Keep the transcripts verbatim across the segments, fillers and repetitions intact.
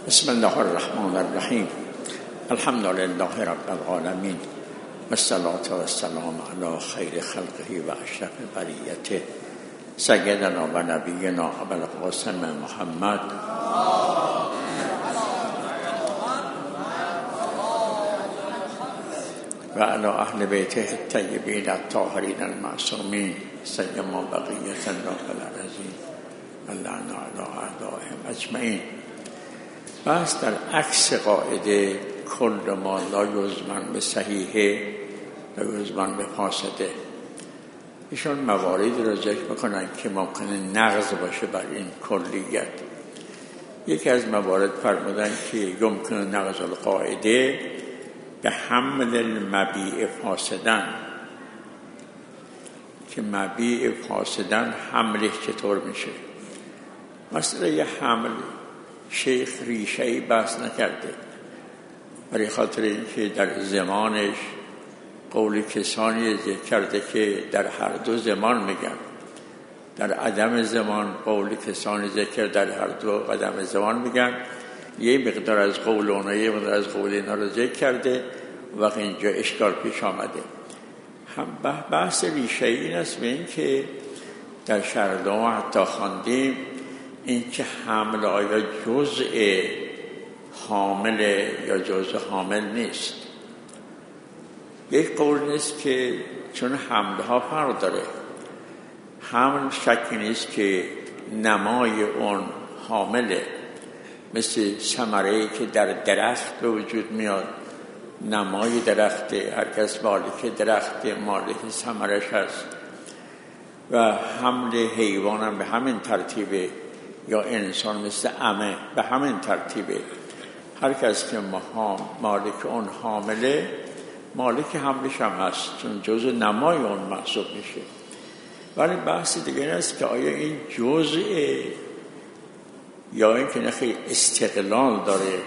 بسم الله الرحمن الرحیم. الحمد لله رب العالمین والصلاة والسلام علی خیر خلقه و اشرف بریته سیدنا و نبینا ابوالقاسم محمد و علی اهل بیته الطیبین الطاهرین المعصومین سیما بقیة الله العظیم اللعن علی اعدائهم اجمعین. بس در عکس قاعده کل ما لا یضمن به صحیحه لا یضمن به فاسده، ایشان مواردی را ذکر میکنن که ممکنه نقض باشه بر این کلیت. یکی از موارد فرمودن که یمکن نقض القاعده به حمل المبیع فاسدن، که مبیع فاسدن حملش چطور میشه. مثلا یه حمل شیخ ریشه‌ای بحث نکرده، برای خاطر اینکه در زمانش قول کسانی ذکر کرده که در هر دو زمان میگن، در عدم زمان قول کسانی ذکر در هر دو عدم زمان میگن. یه مقدار از قول اونا یه مقدار از قول اینا رو ذکر کرده، وقت اینجا اشکال پیش آمده. هم بحث ریشه‌ای این است به این که در شرح حتی خواندیم این که حمل آیا جزء حامل یا جزء حامل نیست. یک قول نیست که چون حمل ها فرق داره، حمل شکی نیست که نمای اون حامله، مثل ثمره‌ای که در درخت به وجود میاد، نمای درخت، هر کس مالک درخت مالک ثمرش هست، و حمل حیوان هم به همین ترتیبه، یا انسان مثل عمه به همین ترتیبه. هر کس که مالک اون حامله مالک حملش هم هست، چون جزء نمای اون محسوب میشه. ولی بحث دیگه این است که آیا این جزء یا این که نخی استقلال داره.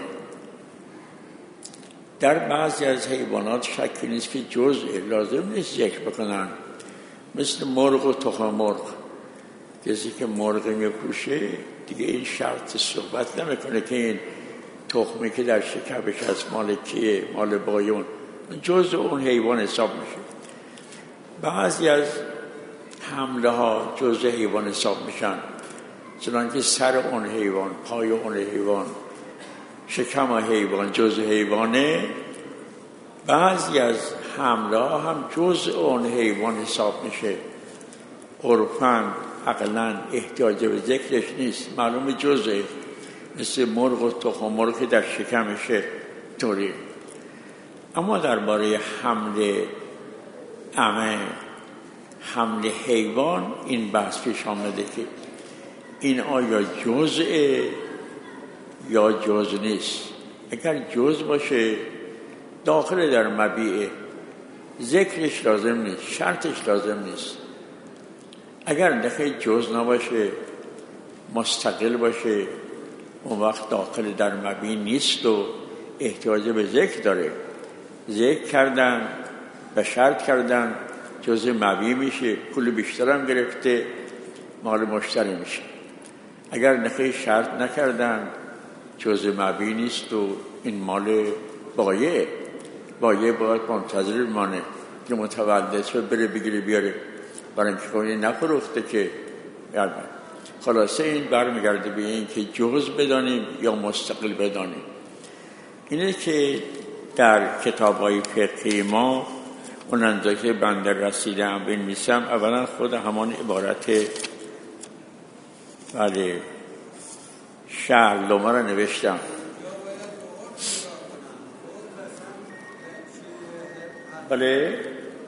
در بعضی از حیوانات شکی نیست که جزء لازم نیست ذکر بکنن، مثل مرغ و تخم مرغ. کسی که مرغ میپوشه دیگه این شرط صحبت نمیکنه که این تخمی که در شکمش هست مال کیه، مال بایون، جزء اون حیوان حساب میشه. بعضی از حمله ها جزء حیوان حساب میشن، چنانکه سر اون حیوان، پای اون حیوان، شکم حیوان جزء حیوانه. بعضی از حمله ها هم جزء اون حیوان حساب میشه. عرفاً عقلاً احتیاج به ذکرش نیست، معلوم جزء، مثل مرغ و تخم مرغ که در شکمشه طوری. اما درباره حمل عمه، حمل حیوان، این بحث پیش آمده که این آیا جزء یا جزء نیست. اگر جزء باشه داخل در مبیع، ذکرش لازم نیست، شرطش لازم نیست. اگر نخی جزء نباشه، مستقل باشه، اون وقت داخل در مبیع نیست و احتیاج به ذکر داره. ذکر کردن و شرط کردن جزء مبیع میشه، پول بیشتر هم گرفته، مال مشتری میشه. اگر نخی شرط نکردن جزء مبیع نیست و این مال بایع، بایع باید منتظر بمانه که متولد شد بره بگیره بیاره، برای اینکه کنی نفروخته که. خلاصه این برمیگرده به این که جزء بدانیم یا مستقل بدانیم. اینه که در کتاب‌های فقهی ما اون اندازه بنده رسیدم بنویسم، اولا خود همان عبارت بله شهر لومه رو نوشتم. بله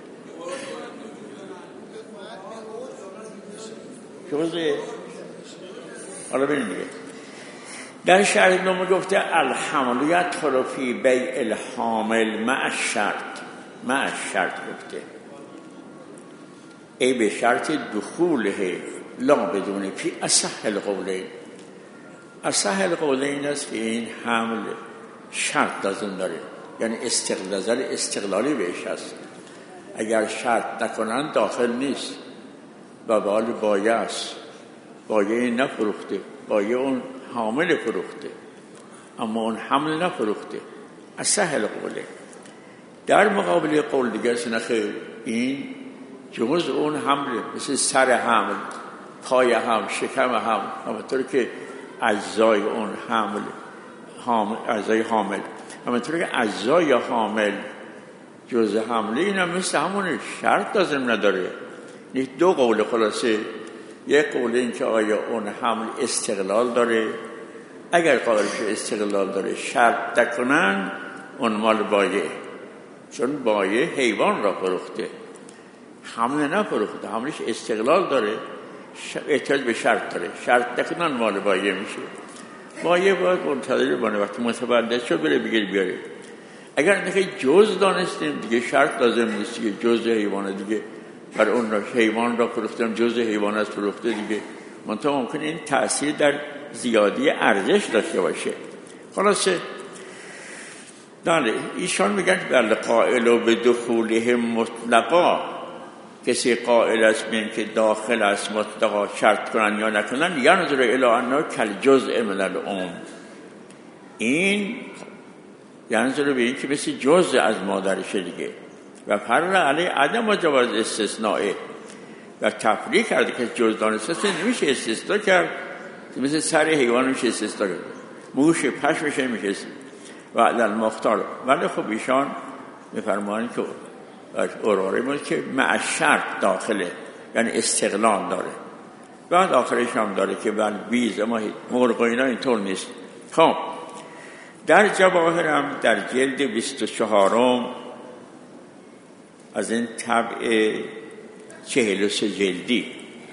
جزء. حالا ببینید دیگه در شرح نامه گفته الحمل یدخل فی بیع الحامل مع الشرط، مع الشرط گفته ای به شرط دخوله لا بدون فی اصح القولین. اصح القولین است که این حمل شرط لازم داره، یعنی استقلال استقلالی بهش هست. اگر شرط نکنن داخل نیست و بال بایع است، بایع نفروخته، بایع اون حامل فروخته. اما اون حمل نفروخته. اصح القوله. در مقابل قول دیگر سنخه این جز اون حمل، مثل سر حمل، پای حمل، شکم حمل، همونطور که اجزای اون حمل حامل، اجزای حامل، همونطور که اجزای حامل جز حمله، این هم مثل همون شرط لازم نداره. دو قول خلاصه. یک قول این که آیا اون حمل استقلال داره، اگر قائلش استقلال داره شرط نکنن اون مال بایع، چون بایع حیوان را فروخته، حمل نفروخته، حملش استقلال داره، احتیاج به شرط داره، شرط نکنن مال بایع میشه. بایع باید منتظر بانه وقتی متولد شد بره بگیر بیاره. اگر نخی جز دانستیم دیگه شرط لازم نیست، دیگه جز حیوانه دیگه، بر اون را حیوان را فروختم جز حیوان است فروخته دیگه. منتها ممکنه این تأثیر در زیادی ارزش داشته باشه. خلاصه بله ایشان میگن بله قائل و به دخوله مطلقا، کسی قائل است به این که داخل است مطلقا شرط کنن یا نکنن، ینظر الی انه کالجزء من الام، این ینظر به این که مثل جزء از مادرشه دیگه. و فر علی عدم جواز استثناء، و تفریق کرده که جز دانسته نمیشه استثناء کرد، مثل سر حیوان میشه استثناء کرد، موش پشمش میشه و عدل مختار. ولی خب ایشان میفرمایند که اوراره بود که مع شرط داخله، یعنی استقلال داره. بعد آخرش هم داره که بل بیز، اما مرغ و اینا اینطور نیست. خب در جواهر هم در جلد بیست و چهارم از این طبع چهل و سه جلدی،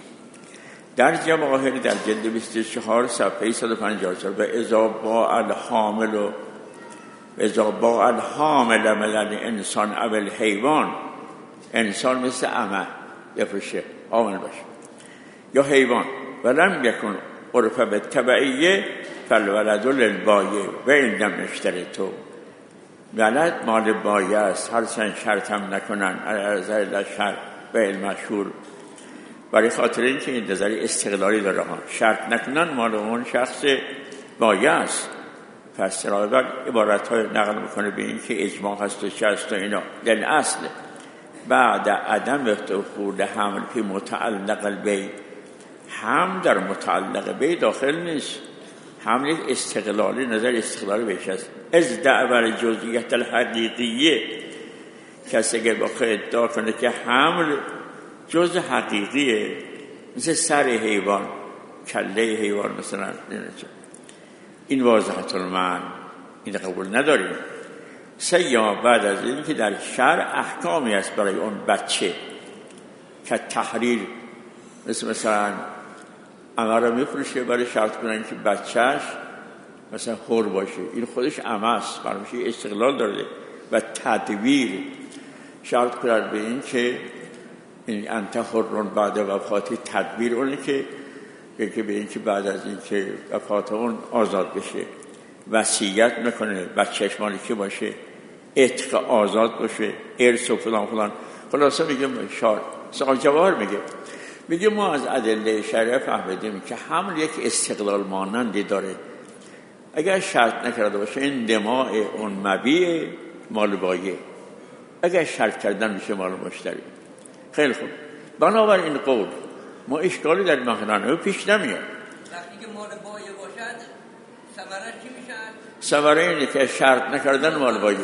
در جواهر در جلد بیست و چهار صفحه صد و پنجاه و چهار، و اذا باع الحامل و اذا باع الحامل من الانسان او الحیوان، انسان مثل عمه بفروشه حامل باشه یا حیوان، ولم یکن عرف بالتبعیه فالولد للبایع و این لم اشترطه، ولد مال بایع است هر سن شرط هم نکنن از شرط و المشهور، برای خاطر این که این نظری استقلالی داره ها، شرط نکنن مال اون شخص بایع است. پس رایبر عبارت های نقل میکنه به این که اجماع هست و شست و اینا دل اصل بعد عدم دخول حمل فی متعلق البی، هم در متعلق بی داخل نیست، حمل استقلالی، نظر استقلالی بهش هست. از دعوی جزئیت الحقیقیه، کسی که با خود ادعا کنه که حمل جز حقیقیه، مثل سر حیوان، کله حیوان مثلا، این واضحت المعنی، این قبول نداریم. سیا بعد از این که در شرع احکامی است برای اون بچه که تحریر، مثل مثلا عمه را میفروشه برای شرط کنن که بچهش مثلا حر باشه، این خودش عمه است، برای استقلال داره. و تدویر شرط کنن به این که این انت حرون بعد وفاتی، تدبیر اونه که که به این که بعد از این که وفات اون آزاد بشه، وصیت میکنه بچهش مالی که باشه، عتق آزاد باشه، ارث و فلان فلان. خلاصه میگه شار سال جواهر میگه میگه ما از ادله شریعه فهمیدیم که حمل یک استقلال مانندی داره، اگر شرط نکرده باشه این دماء اون مبیع مال بایع، اگر شرط کردن میشه مال مشتری. خیلی خوب، بنابراین این قول ما اشکالی در مخنانه پیش نمیاد. وقتی که مال بایع باشد ثمرش چی میشه؟ ثمره اینه که شرط نکردن مال بایع،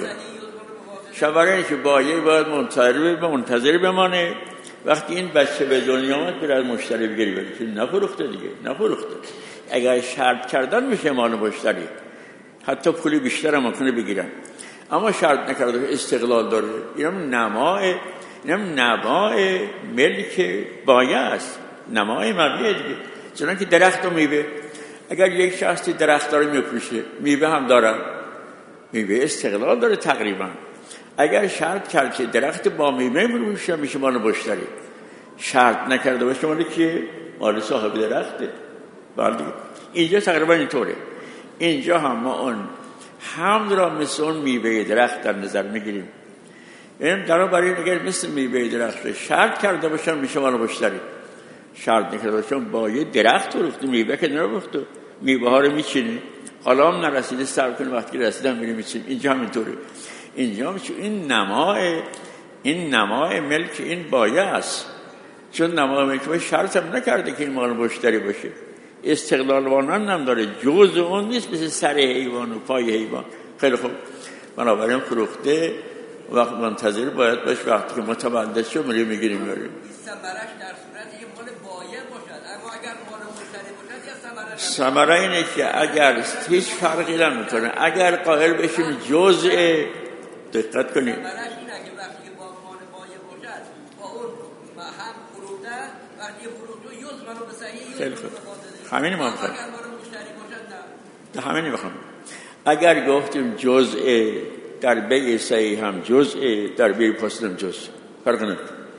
ثمره اینه که بایع باید منتظر منتظر بمانه وقتی این بچه به دنیا آمد بره از مشتری بگیری بره، که نفروخته دیگه، نفروخته. اگر شرط کردن میشه مال مشتری، حتی پولی بیشتر هم ممکنه بگیرن، اما شرط نکرده استقلال داره. اینم نمای اینم نمای ملک بایع است، نمای مبیع دیگه. چون که درخت و میوه، اگر یک شخصی درخت داره میفروشه، میوه هم داره، میوه استقلال داره تقریبا. اگر شرط کرد که درخت با میوه میفروشه میشه مال مشتری، شرط نکرده باشه مال که مال صاحب درخته. بله اینجا تقریبا اینطوره. اینجا هم ما اون حمد را مثل اون میوه درخت در نظر میگیریم. این در برای اگر مثل میوه درخت شرط کرده باشن میشه مال مشتری، شرط نکرده باشن با یه درخت فروخته، میوه که نفروخته، میوه ها رو میچینه. حالا هم نرسیده صبر کنیم وقتی رسیدن میریم میچیم. اینجا همینطوره. اینجا هم چون این نمای این نمای ملک این بایه است، چون نمای ملک بایه شرط هم نکرده که این مال مشتری باشه، استقلال وانان هم داره، جز اون نیست مثل سر حیوان و پای حیوان. خیلی خوب، بنابراین فروخته وقت منتظر باید باش، وقتی که متولد شد میریم میگیریم میریم. ثمرش در صورت یه مال بایع باشد، اما اگر مال مشتری باشد یا ثمره ثمره اینه که اگر هیچ فرقی نمیکنه، اگر قائل بشیم جزء، دقت کنید، ثمرش اینه که وقتی با مال بایع باشد با اون هم فروخته، وقتی فروخته یوز منو به صحیح خیلی خوب، همینی ما میخوایم. اگر مال مشتری باشد نه، همینی میخوایم. اگر گفتیم جزء در بیع صحیح هم جزء، در بیع فاسد هم جزء، فرق نمیکنه.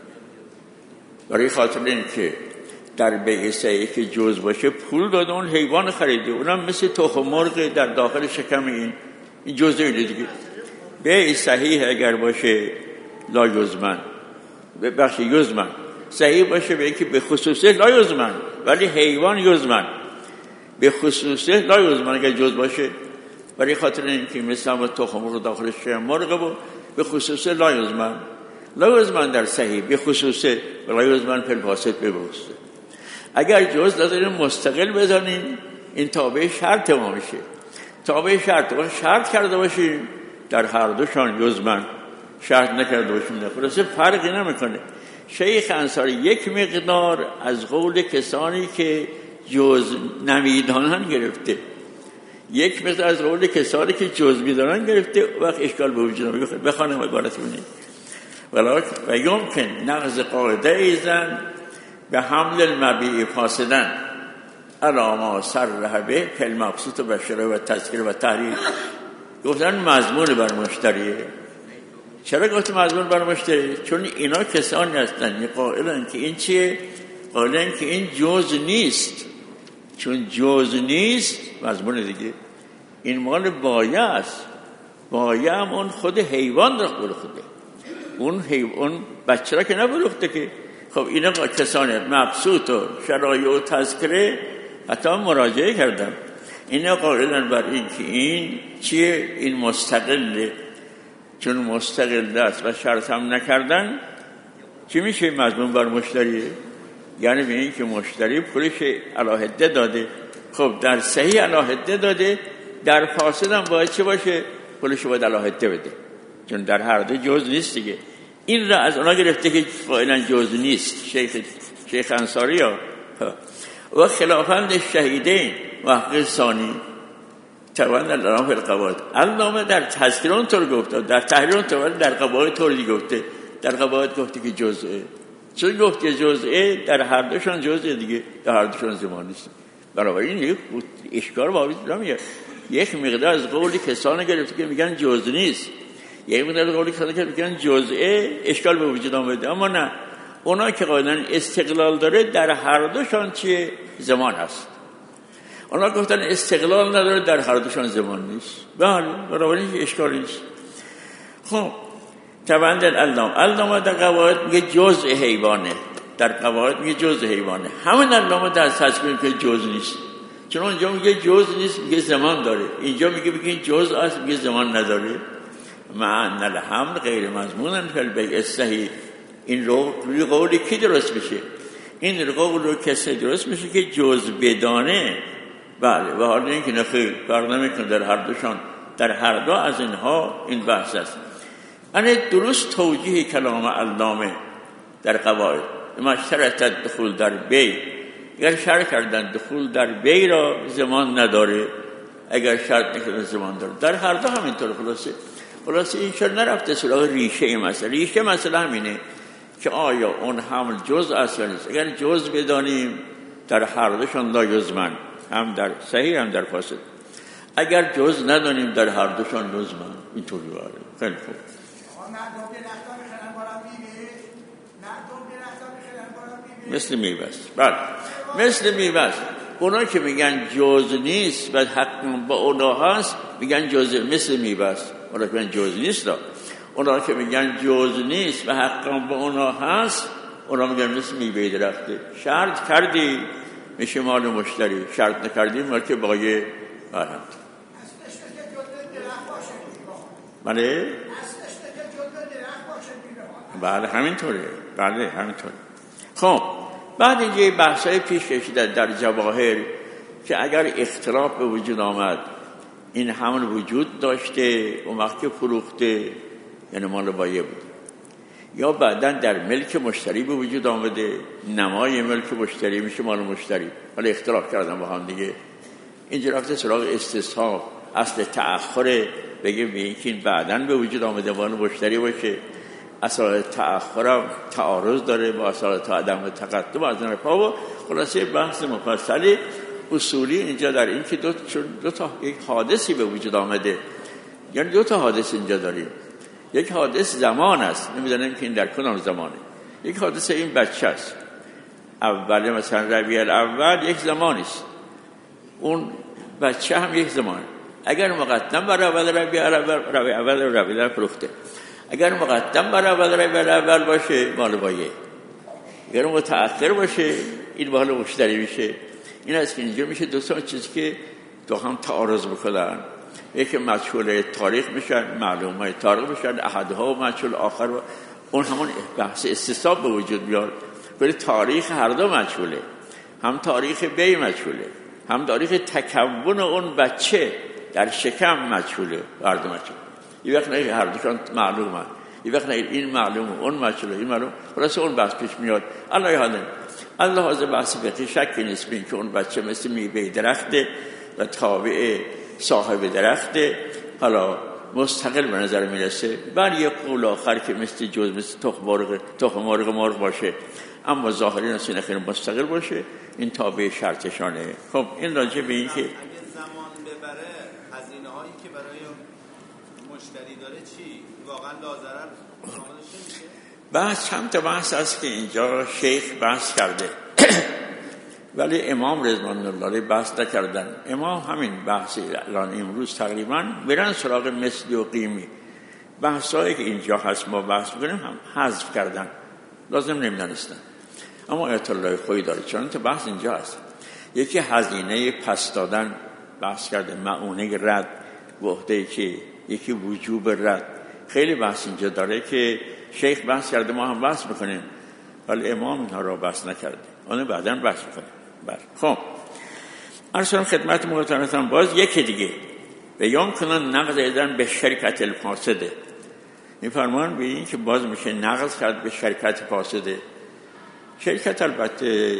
برای خاطر این که در بیع صحیح که جزء باشه پول داده اون حیوان خریده، اونم مثل تخم مرغ در داخل شکم این این جزء اینه دیگه. بیع صحیح اگر باشه لا یزمن، بخش یزمن صحیح باشه به اینکه به خصوصه لا یزمن، ولی حیوان یزمن، به خصوصه لا یزمن اگر جزء باشه. برای خاطر اینکه مثل هم تخم مرغ داخل شکم مرغ بود، به خصوصه لا یزمن، لا یزمن در صحیح، به خصوصه لا یزمن فی الفاسد ببوسته. اگر جز داریم مستقل بزنیم این تابع شرط ما میشه. تابع شرط ما شرط کرده باشیم در هر دوشان یزمن، شرط نکرده باشیم نه، خلاصه فرقی نمیکنه. شیخ انصاری یک مقدار از قول کسانی که جز نمیدانن گرفته، یک مقدار از قول کسانی که جز میدانن گرفته، وقت اشکال به وجود نمیاد. بخوانم عبارت ببینید. ولکن و یمکن نقض قاعده ایزن به حمل المبیع فاسدن علامه صرح به فی المبسوط و بشره و تذکیر و تحریر. گفتن مضمون بر مشتریه. چرا گفت مضمون بر مشتری؟ چون اینا کسانی هستن قائلن که این چیه؟ قائلن که این جز نیست. چون جز نیست مضمون دیگه، این مال بایع است. بایع هم اون خود حیوان را فروخته، اون حیوان بچه را که نفروخته که. خب اینا کسانی مبسوط و شرایع و تذکره حتی مراجعه کردم، اینا قائلن بر این که این چیه؟ این مستقله. چون مستقل است و شرط هم نکردن، چی میشه؟ مضمون بر مشتریه. یعنی به این که مشتری پولش علاهده داده، خب در صحیح علاهده داده، در فاسد هم باید چه باشه؟ پولش باید علاهده بده، چون در هر دو جز نیست دیگه. این را از اونا گرفته که قائلا جز نیست شیخ شیخ انصاری ها. و خلافند شهیدین و حق ثانی توان علامه القواعد، علامه در تذکیر اونطور گفته، در تحریر اونطور، در قواعد طوری گفته. در قواعد گفته که جزئه، چون گفت که جزئه در هر دوشان جزئه دیگه، در هر دوشان زمان نیست. بنابراین یک اشکال واقعی نمیاد. یک مقدار از قول کسانی گرفته که میگن جز نیست، یک مقدار از قول کسانی که میگن جزئه، اشکال به وجود آمده. اما نه، اونا که قاعدن استقلال داره در هر دوشان چیه؟ زمان هست. اونا گفتن استقلال نداره در هر دوشان زمان نیست. بله، بنابراین اشکالی نیست. خب تبند العلم علامه در قواعد میگه جزء حیوانه، در قواعد میگه جزء حیوانه. همین علامه در تصمیم که جزء نیست، چون اونجا میگه جزء نیست، میگه زمان داره. اینجا میگه میگه جزء است، میگه زمان نداره. معنی الحمل غیر مضمون فی البیع صحیح. این رو روی قول کی درست میشه؟ این قول رو کسی درست میشه که جزء بدانه. بله، و حالا این که نخیر فرق نمیکنه در هر دوشان، در هر دو از اینها این بحث است. یعنی درست توجیه کلام علامه در قواعد. مشترط دخول در بی، اگر شرط کردن دخول در بی را زمان نداره، اگر شرط نکردن زمان داره. در هر دو همینطور. خلاصه خلاصه این شر نرفته سراغ ریشه این مسئله. ریشه مسئله همینه که آیا اون حمل جز است یا نیست. اگر جز بدانیم در هر دوشان لا یزمن، هم در صحیح هم در فاسد. اگر جز ندانیم در هر دوشان یزمن. اینطوری واره. خیلی خوب. مثل میبست. بله، مثل میبست. اونا که میگن جز نیست و حق با اونا هست میگن جز، مثل میبست. اونا که میگن جز نیست دا. اونا که میگن جز نیست و حق با اونا هست، اونا میگن مثل میوه درخته. شرط کردی میشه مال مشتری، شرط نکردی مال که بایع. بله بله همینطوره، بله همینطوره. خب بعد اینجا بحثای پیش کشیدن در جواهر که اگر اختلاف به وجود آمد این همون وجود داشته اون وقت که فروخته یعنی مال بایع بود، یا بعداً در ملک مشتری به وجود آمده نمای ملک مشتری میشه مال مشتری، ولی اختلاف کردن با هم دیگه. اینجا رفته سراغ استصحاب، اصل تأخر بگه به اینکه این بعداً به وجود آمده مال مشتری باشه. اصل تأخر تعارض داره با اصل عدم تقدم از این رفا و خلاصه بحث مفصلی اصولی اینجا در این که دو, دو تا یک حادثی به وجود آمده، یعنی دو تا حادث اینجا داریم. یک حادث زمان است، نمیدونم که این در کدام زمانه. یک حادث این بچه است، اولی مثلا ربیع الاول یک زمانی است، اون بچه هم یک زمان. اگر مقدم بر اول ربیع الاول ربیع اول ربیع الاول فروخته، اگر مقدم بر اول ربیع الاول باشه مال بایع، اگر متأخر باشه این مال مشتری میشه. این است که اینجا میشه دو تا چیزی که تو هم تعارض میکنن، یکی مجهول تاریخ میشن، معلومه تاریخ میشن، احدها و مجهول آخر و اون همون بحث استصحاب به وجود میاد. ولی تاریخ هر دو مجهوله، هم تاریخ بی مجهوله، هم تاریخ تکون اون بچه در شکم مجهوله، هر دو مجهوله. یه وقت نه هر دوشان معلومه، یه وقت نه این معلومه اون مجهوله این معلوم، خلاص اون بحث پیش میاد. الله یادم الله از بحث فقهی شکی نیست بین که اون بچه مثل میوه درخته و تابع صاحب درخته، حالا مستقل به نظر میرسه. بر یک قول آخر که مثل جز مثل تخم مرغ تخم مرغ مرغ باشه، اما ظاهری نسی نخیر مستقل باشه، این تابع شرطشانه. خب این راجع به این که اگه زمان ببره هزینه هایی که برای مشتری داره چی؟ واقعا لازرر شاملش نمیشه؟ بحث چند تا بحث است که اینجا شیخ بحث کرده ولی امام رضوان الله علیه بحث نکردن. امام همین بحثی الان امروز تقریبا برن سراغ مثلی و قیمی، بحثایی که اینجا هست ما بحث میکنیم هم حذف کردن، لازم نمیدانستن. اما آیت الله خویی داره، چون تا بحث اینجا هست. یکی هزینه پس دادن بحث کرده، معونه رد وحده که یکی وجوب رد، خیلی بحث اینجا داره که شیخ بحث کرده، ما هم بحث میکنیم ولی امام اینها را بحث نکرده، آنه بعداً بحث میکنیم. بله خب ارسلم خدمت محترمتان باز یکی دیگه بیان کنن نقض ایدن به شرکت الفاسده. این فرمان به این که باز میشه نقض کرد به شرکت فاسده. شرکت البته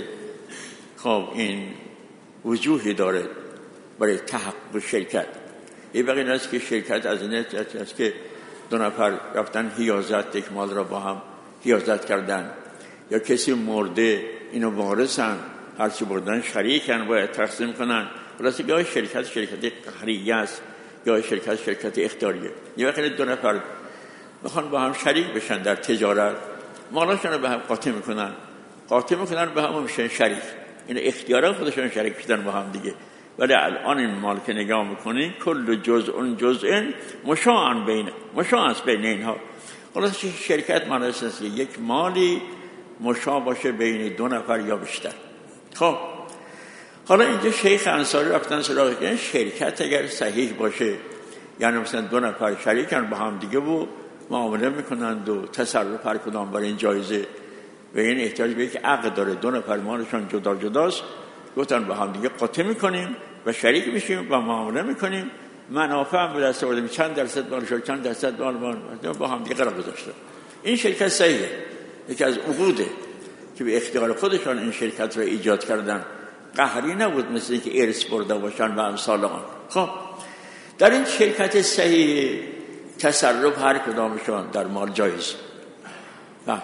خب این وجوهی داره برای تحقق شرکت. این بقیه است که شرکت از این است که دو نفر رفتن حیازت یک مال را با هم حیازت کردن، یا کسی مرده اینو وارثن، هرچی بردن شریکن باید تقسیم کنن. خلاصه گاه شرکت شرکت قهریه است، گاه شرکت شرکت اختیاریه. یه وقتی دو نفر میخوان با هم شریک بشن در تجارت، مالاشون رو به هم قاطع میکنن، قاطع میکنن به هم میشن شریک، این اختیارا خودشون شریک شدن با هم دیگه. ولی الان این مال که نگاه میکنین کل جزء جزء مشاع بین مشاع است بین اینها. خلاصه شرکت معنی است یک مالی مشاع باشه بین دو نفر یا بیشتر. خب حالا اینجا شیخ انصاری رفتن سراغ این شرکت اگر صحیح باشه، یعنی مثلا دو نفر شریکن با هم دیگه و معامله میکنند و تصرف هر کدام برای این جایزه و این احتیاج به یک عقد داره، دو نفر مالشون جدا جداست، گفتن با هم دیگه قاطع میکنیم و شریک میشیم و معامله میکنیم، منافع هم به دست آوردیم، چند درصد مالشون چند درصد مال ما با هم دیگه قرار گذاشتن. این شرکت صحیحه، یکی از عقوده که به اختیار خودشان این شرکت را ایجاد کردن، قهری نبود مثل اینکه ارث برده باشن و امثال آن. خب در این شرکت صحیح تصرف هر کدامشان در مال جایز، نه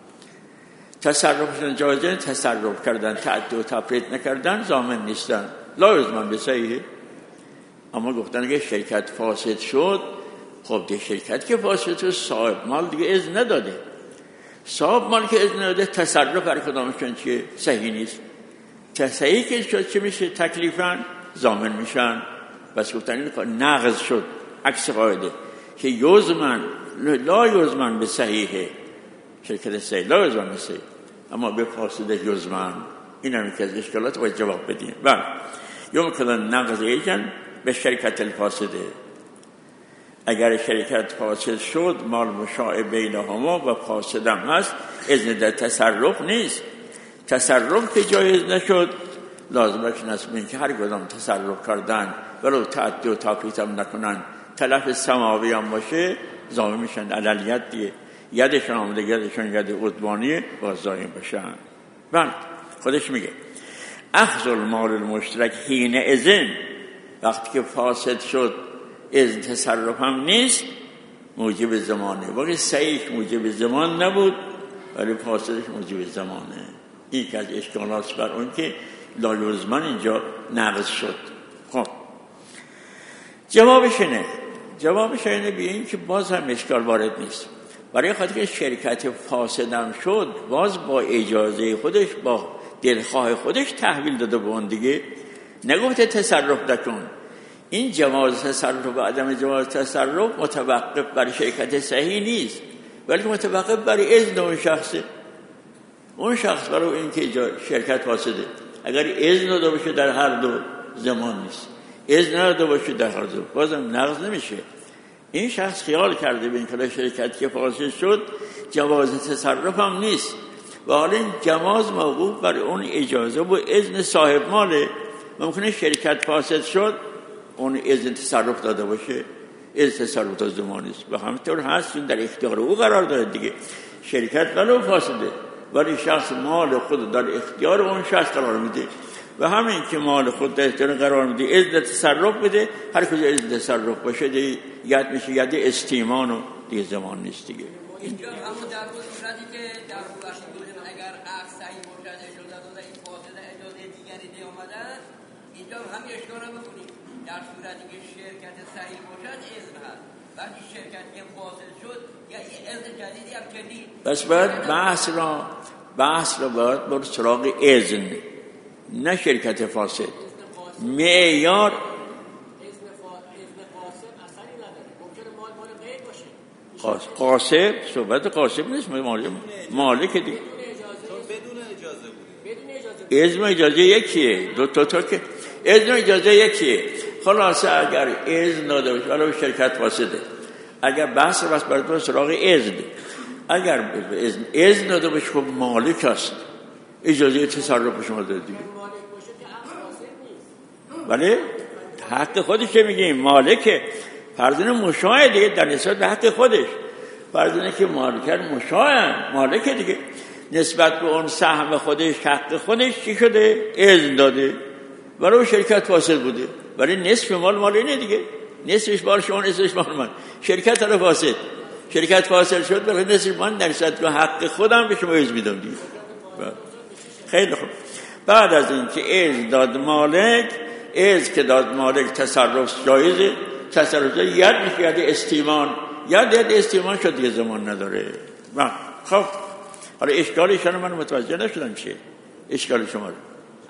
تصرفشون جایزه، تصرف کردن تعدی و تفرید نکردن ضامن نیستن، لا یضمن به صحیحه. اما گفتن که شرکت فاسد شد، خب ده شرکت که فاسد شد صاحب مال دیگه اذن نداده، صاحب مال که اذن نداده تصرف هر کدامشون چیه صحیح نیست. صحیح که شد چه میشه؟ تکلیفاً ضامن میشن. بس گفتن این کار نقض شد، عکس قاعده که یضمن لا یضمن به صحیحه، شرکت صحیح لا یضمن به صحیح، اما به فاسده یضمن. این هم که از اشکالات باید جواب بدیم. بله یا میکنن نقض ایجن به شرکت الفاسده. اگر شرکت فاسد شد مال مشاع بینهما و فاسدم هست، اذن در تصرف نیست. تصرف که جایز نشد لازمش نسبین که هر کدام تصرف کردن ولو تعدی و تفریط هم نکنن تلف سماوی هم باشه ضامن میشن. علیت دیگه یدشون آمده یدشون ید عدوانی باز ضامن بشن. بله خودش میگه اخذ المال المشترک حین اذن، وقتی که فاسد شد اذن تصرف هم نیست، موجب زمانه. واقعی صحیح موجب زمان نبود ولی فاسدش موجب زمانه. این که از اشکالات بر اون که لازمان اینجا نقض شد. خب جوابش اینه جوابش اینه بیاییم که باز هم اشکال وارد نیست. برای خاطر که شرکت فاسدم شد باز با اجازه خودش با دلخواه خودش تحویل داده به اون دیگه، نگفته تصرف نکن. این جواز تصرف و عدم جواز تصرف متوقف بر شرکت صحیح نیست بلکه متوقف بر اذن اون شخصه. اون شخص برای اینکه شرکت فاسده اگر اذن داده باشه در هر دو زمان نیست، اذن نداده باشه در هر دو بازم نقض نمیشه. این شخص خیال کرده به این که شرکت که فاسد شد جواز تصرف هم نیست و حالا این جواز موقوف بر اون اجازه و اذن صاحب ماله. ممکنه شرکت فاسد شد اون اذن تصرف داده باشه، اذن تصرف تا زمان نیست و همینطور هست در اختیار او قرار داره دیگه. شرکت ولو فاسده ولی شخص مال خود در اختیار اون شخص قرار میده و همین که مال خود در اختیار قرار میده اذن تصرف بده. هر کجا اذن تصرف باشه دیگه ید میشه ید استیمان و دیگه زمان نیست دیگه. اینجا همون در صورتی که در وقتی بودن اگر عقد صحیح باشد اجازه داده این فاسد اجازه دیگری نیامدن، اینجا هم اشکال بکنیم. در صورتی که شرکت صحیح باشد اذن هست، وقتی شرکت که فاسد شد یا اذن جدیدی هم که نیست. بس باید بحث را بحث را باید بر سراغ اذن نه شرکت فاسد. معیار قاسب صحبت قاسب نیست، مالک مالک دیگه. اذن اجازه یکیه، دو تا تا که اذن اجازه یکیه. خلاصه اگر اذن داده باشه ولی شرکت فاسده، اگر بحث بس برای سراغ اذن، اگر اذن اذن داده باشه خب مالک است، اجازه تصرف شما داده دیگه. ولی حق خودش که میگیم مالکه، فرضاً مشاع دیگه در نسبت به حق خودش. فرضاً که مالکر مشاع مالکه دیگه، نسبت به اون سهم خودش حق خودش چی شده؟ اذن داده. برای شرکت فاسد بوده ولی نصف مال مال اینه دیگه، نصفش مال شما نصفش مال من. شرکت رو فاسد شرکت فاسد شد برای نصف من در نسبت به حق خودم به شما اذن میدم دیگه. خیلی خوب. بعد از این که اذن داد مالک، اذن که داد مالک تصرف جایزه، تصرف ید میشه ید استیمان، ید ید استیمان شد دیگه زمان نداره. من خب حالا اشکالشان من متوجه نشدم چیه اشکال شما رو.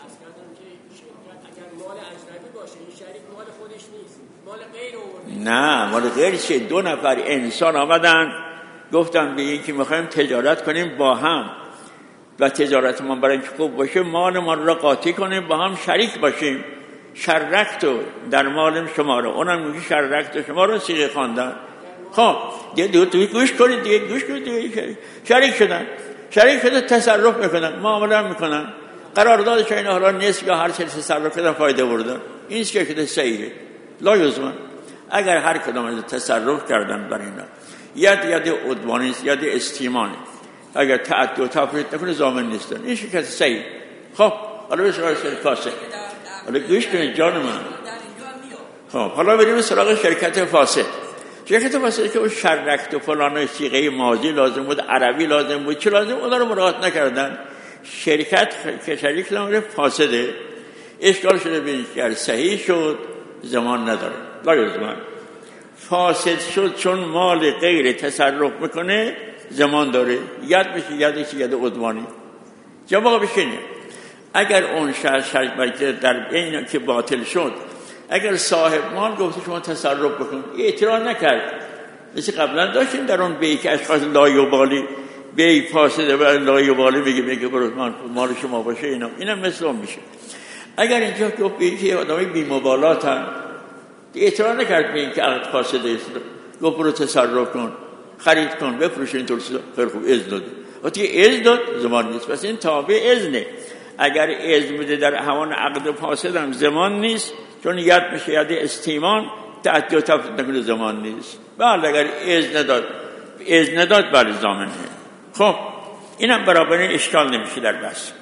نه مال غیر چه، دو نفر انسان آمدن گفتن به این که میخوایم تجارت کنیم با هم و تجارت ما برای اینکه خوب باشه مال ما را قاطی کنیم با هم شریک باشیم. شرکتو در مال شما رو، اونم میگه شرکتو شما رو صیغه خواندن. خب دیگه دو توی گوش کنید دیگه گوش کنید دیگه. شریک شدن شریک شدن تصرف میکنن، معامله میکنن، قراردادش اینا حالا نصف یا هر چه تصرف کردن فایده بردن. این چیه که صحیحه لا یزمن. اگر هر کدام از تصرف کردن بر اینا ید ید عدوانی است ید استیمانی، اگر تعدی و تفریط نکنه ضامن نیستن. این شرکت صحیح. خب حالا به سراغ شرکت فاسد. حالا گوش کنید جان من. خب حالا بریم سراغ شرکت فاسد. شرکت فاسد که اون شرکت و فلان صیغه ماضی لازم بود، عربی لازم بود، چه لازم اونا رو مراعات نکردن. شرکت که شریک نامه فاسده، اشکال شده ببینید که صحیح شد زمان نداره، لا زمان. فاسد شد چون مال غیر تصرف میکنه زمان داره، ید میشه یدش ید عدوانی. جوابش اینه اگر اون شخص شرکت در این که باطل شد، اگر صاحب مال گفته شما تصرف بکن، اعتراض نکرد، مثل قبلا داشتیم در اون بیعی که اشخاص لایوبالی بیعی فاسده و لایوبالی میگه میگه برو مال شما باشه، اینا اینم مثل اون میشه. اگر اینجا گفت بیعی که آدمی بی‌مبالاتن، اعتراض نکرد به این که عقد فاسده است، گفت برو تصرف کن، خرید کن، بفروش، اینطور خیلی خوب اذن داد. وقتی اذن داد زمان نیست، پس این تابع اذنه. اگر اذن بده در همان عقد فاسد هم زمان نیست، چون ید میشه ید استیمان، تعدی و تفرید نکنه زمان نیست. بله اگر اذن داد اذن داد بله ضامنه. خب اینم برابر اشکال نمیشه در بحث.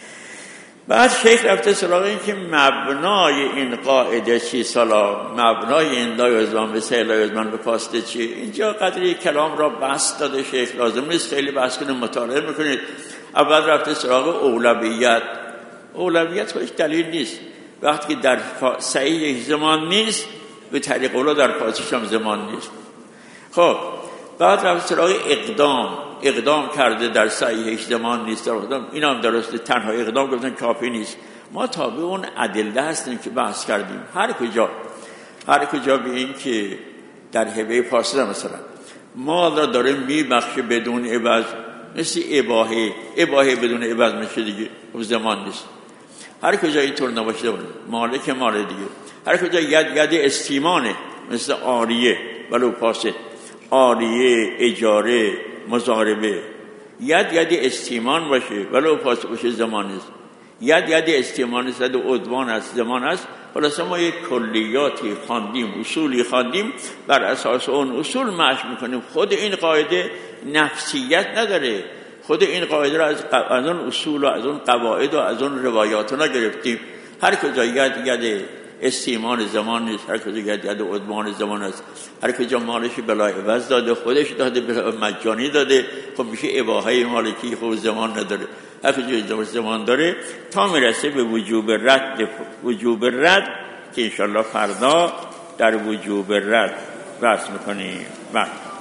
بعد شیخ رفته سراغ این که مبنای این قاعده چی سالا، مبنای این لا یزمان به سه لا یزمان به فاسده چی. اینجا قدری کلام را بحث داده شیخ، لازم نیست خیلی بحث کنید، مطالعه میکنید. اول رفته سراغ اولویت. اولویت خودش دلیل نیست. وقتی که در صحیح زمان نیست، به طریق اولا در فاسدش هم زمان نیست. خب بعد رفته سراغ اقدام. اقدام کرده در صحیح زمان نیست، در اقدام این هم درسته، تنها اقدام گفتن کافی نیست. ما تابع اون ادله هستیم که بحث کردیم. هر کجا هر کجا به این که در هبه فاسده مثلا مال را داره میبخشه بدون عوض، مثل اباحه اباحه بدون عوض میشه دیگه، زمان نیست. هر کجا اینطور نباشه مالک مال دیگه. هر کجا ید ید استیمانه، مثل عاریه ولو فاسد، عاریه، اجاره، مضاربه، ید ید استیمان باشه ولو فاسد باشه زمان نیست. ید ید استیمان است، ید عدوان است، زمان است. خلاصه ما یک کلیاتی خواندیم، اصولی خواندیم، بر اساس اون اصول مشق میکنیم. خود این قاعده نفسیت نداره، خود این قاعده را از, از اون اصول و از اون قواعد و از اون روایات نگرفتیم. هر کجا ید ید استیمان زمان نیست، هر کجا ید ید عدوان زمان است. هر کجا مالش بلای عوض داده، خودش داده، بلای مجانی داده، خب میشه اباحه مالکی، خب زمان نداره. هر کجا زمان داره تا میرسه به وجوب رد. وجوب رد که انشالله فردا در وجوب رد بحث میکنیم.